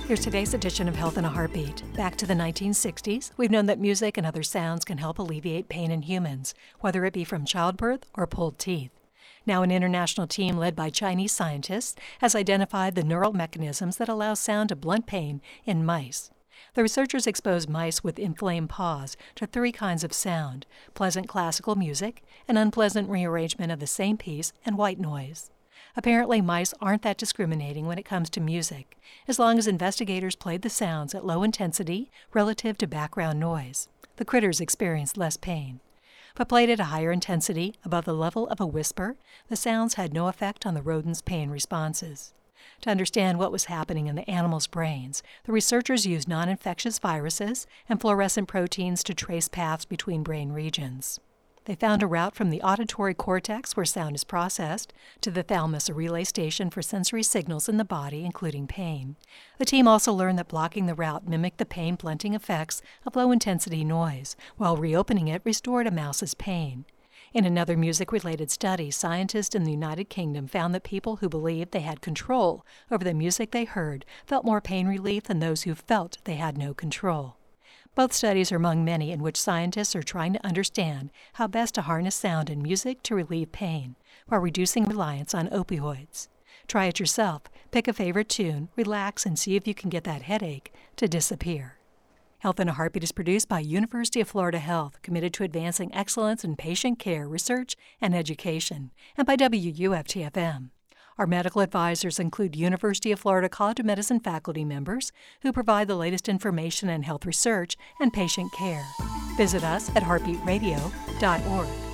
Here's today's edition of Health in a Heartbeat. Back to the 1960s, we've known that music and other sounds can help alleviate pain in humans, whether it be from childbirth or pulled teeth. Now, an international team led by Chinese scientists has identified the neural mechanisms that allow sound to blunt pain in mice. The researchers exposed mice with inflamed paws to 3 kinds of sound: pleasant classical music, an unpleasant rearrangement of the same piece, and white noise. Apparently, mice aren't that discriminating when it comes to music, as long as investigators played the sounds at low intensity relative to background noise. The critters experienced less pain. But played at a higher intensity, above the level of a whisper, the sounds had no effect on the rodents' pain responses. To understand what was happening in the animals' brains, the researchers used non-infectious viruses and fluorescent proteins to trace paths between brain regions. They found a route from the auditory cortex, where sound is processed, to the thalamus, a relay station for sensory signals in the body, including pain. The team also learned that blocking the route mimicked the pain-blunting effects of low-intensity noise, while reopening it restored a mouse's pain. In another music-related study, scientists in the United Kingdom found that people who believed they had control over the music they heard felt more pain relief than those who felt they had no control. Both studies are among many in which scientists are trying to understand how best to harness sound and music to relieve pain, while reducing reliance on opioids. Try it yourself. Pick a favorite tune, relax, and see if you can get that headache to disappear. Health in a Heartbeat is produced by University of Florida Health, committed to advancing excellence in patient care, research, and education, and by WUFT-FM. Our medical advisors include University of Florida College of Medicine faculty members who provide the latest information in health research and patient care. Visit us at heartbeatradio.org.